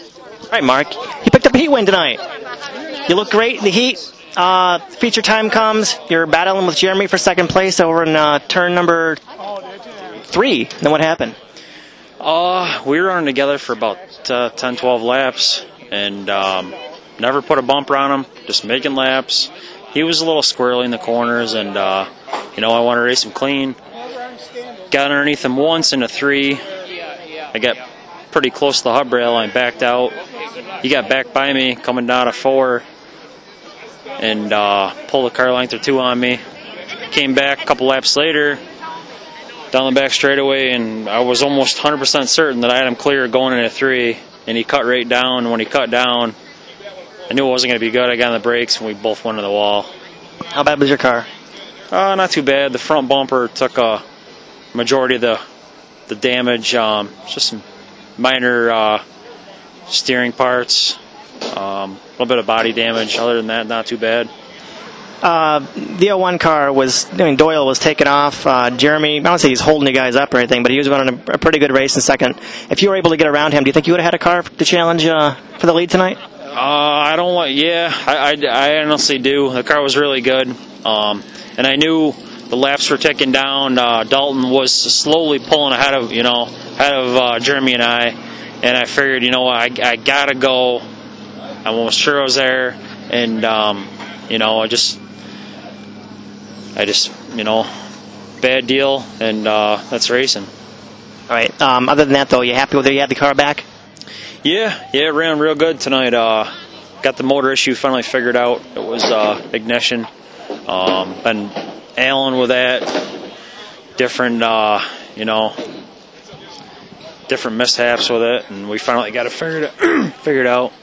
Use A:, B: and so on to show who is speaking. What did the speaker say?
A: All right, Mark. You picked up a heat win tonight. You look great in the heat. Feature time comes. You're battling with Jeremy for second place over in turn number 3. Then what happened?
B: We were running together for about 10, 12 laps, and never put a bumper on him, just making laps. He was a little squirrely in the corners, and, I wanted to race him clean. Got underneath him once into 3. I got pretty close to the hub rail. I backed out. He got back by me coming down to 4 and pulled a car length or 2 on me. Came back a couple laps later down the back straightaway, and I was almost 100% certain that I had him clear going into 3, and he cut right down. When he cut down, I knew it wasn't going to be good. I got on the brakes, and we both went to the wall.
A: How bad was your car?
B: Not too bad. The front bumper took a majority of the damage. Just some minor steering parts, a little bit of body damage. Other than that, not too bad.
A: The 01 car Doyle was taken off. Jeremy, I don't say he's holding you guys up or anything, but he was running a pretty good race in second. If you were able to get around him, do you think you would have had a car to challenge for the lead tonight?
B: I honestly do. The car was really good. And I knew the laps were ticking down. Dalton was slowly pulling ahead of Jeremy and I figured, I gotta go. I was sure I was there, and I just bad deal, and that's racing.
A: All right. Other than that, though, you happy with it? You had the car back?
B: Yeah, it ran real good tonight. Got the motor issue finally figured out. It was ignition. Been ailing with that. Different mishaps with it, and we finally got it figured out.